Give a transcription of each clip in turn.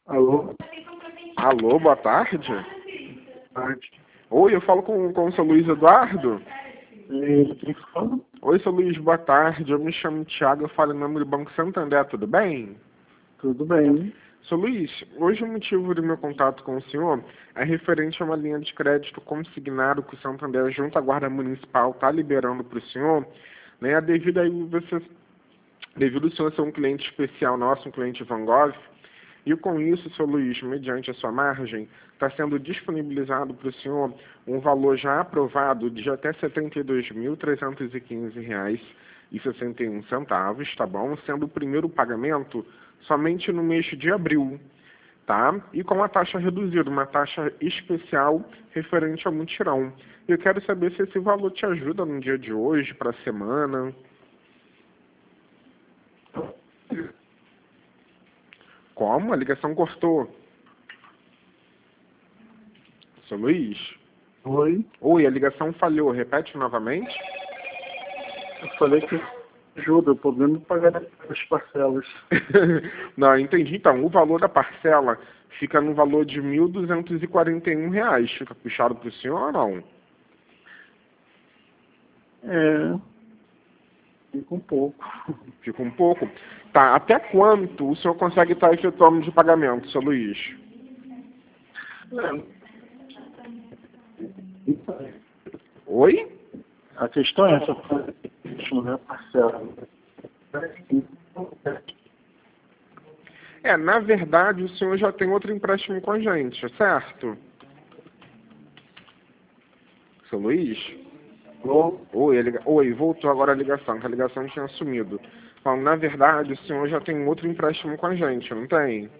Alô? Alô, boa tarde. Tarde. Oi, eu falo com o seu Luiz Eduardo. Quem fala? Oi, seu Luiz, boa tarde. Eu me chamo Thiago, eu falo em nome do Banco Santander, tudo bem? Tudo bem? Seu Luiz, hoje o motivo do meu contato com o senhor é referente a uma linha de crédito consignado que o Santander, junto à Guarda Municipal, está liberando para o senhor, né, devido ao senhor ser um cliente especial nosso, um cliente Van Gogh, e com isso, seu Luiz, mediante a sua margem, está sendo disponibilizado para o senhor um valor já aprovado de até R$ 72.315,61, tá bom? Sendo o primeiro pagamento somente no mês de abril, tá? E com a taxa reduzida, uma taxa especial referente ao mutirão. Eu quero saber se esse valor te ajuda no dia de hoje, para a semana. Como? A ligação cortou. Seu Luiz? Oi? Oi, a ligação falhou. Repete novamente. Eu falei que ajuda, o problema é pagar as parcelas. Não, entendi. Então, o valor da parcela fica no valor de R$ 1.241. Fica puxado para o senhor ou não? Fica um pouco. Fica um pouco. Tá, até quanto o senhor consegue estar efetuando de pagamento, seu Luiz? Oi? A questão é essa, não é a parcela. Na verdade, o senhor já tem outro empréstimo com a gente, certo? Seu Luiz? Oi, voltou agora a ligação, que a ligação tinha sumido. Bom, na verdade, o senhor já tem outro empréstimo com a gente, não tem?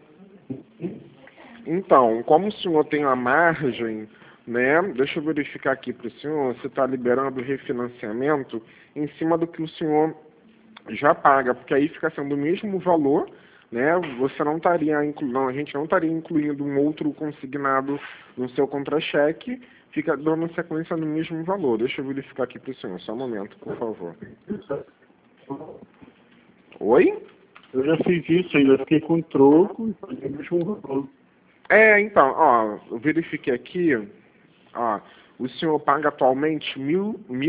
Então, como o senhor tem a margem, né? Deixa eu verificar aqui para o senhor se está liberando o refinanciamento em cima do que o senhor já paga, porque aí fica sendo o mesmo valor, né? Você não estaria a gente não estaria incluindo um outro consignado no seu contra-cheque, fica dando sequência no mesmo valor. Deixa eu verificar aqui para o senhor, só um momento, por favor. Oi? Eu já fiz isso, ainda fiquei com troco e paguei o mesmo valor. Então, ó, eu verifiquei aqui, ó, o senhor paga atualmente R$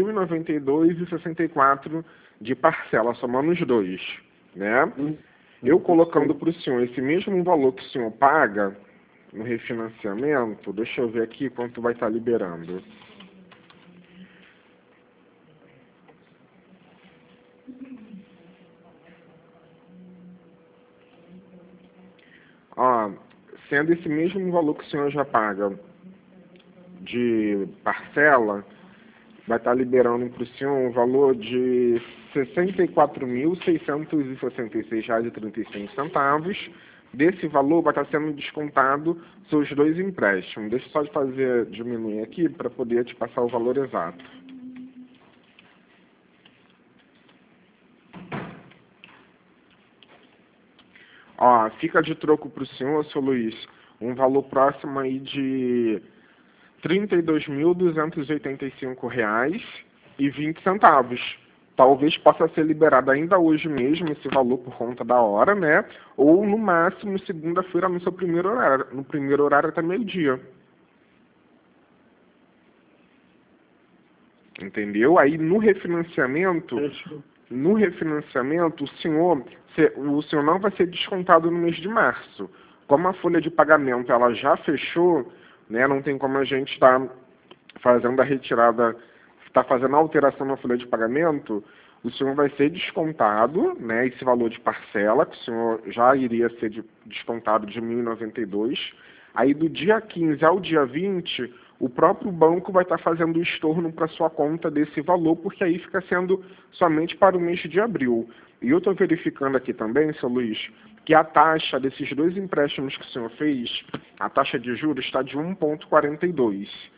1.092,64 de parcela, somando os dois, né? Eu colocando para o senhor esse mesmo valor que o senhor paga no refinanciamento, deixa eu ver aqui quanto vai estar liberando. Ó, sendo esse mesmo valor que o senhor já paga de parcela, vai estar liberando para o senhor um valor de R$ 64.666,35. Desse valor vai estar sendo descontado seus dois empréstimos. Deixa eu só diminuir aqui para poder te passar o valor exato. Ó, fica de troco para o senhor, seu Luiz, um valor próximo aí de R$ 32.285,20. Talvez possa ser liberado ainda hoje mesmo esse valor por conta da hora, né? Ou no máximo segunda-feira no seu primeiro horário, no primeiro horário até meio-dia. Entendeu? Aí no refinanciamento, o senhor não vai ser descontado no mês de março. Como a folha de pagamento ela já fechou, né, não tem como a gente estar fazendo a retirada, está fazendo a alteração na folha de pagamento, o senhor vai ser descontado, né, esse valor de parcela, que o senhor já iria ser descontado de R$ 1.092. Aí do dia 15 ao dia 20, o próprio banco vai estar fazendo o estorno para sua conta desse valor, porque aí fica sendo somente para o mês de abril. E eu estou verificando aqui também, seu Luiz, que a taxa desses dois empréstimos que o senhor fez, a taxa de juros está de 1,42.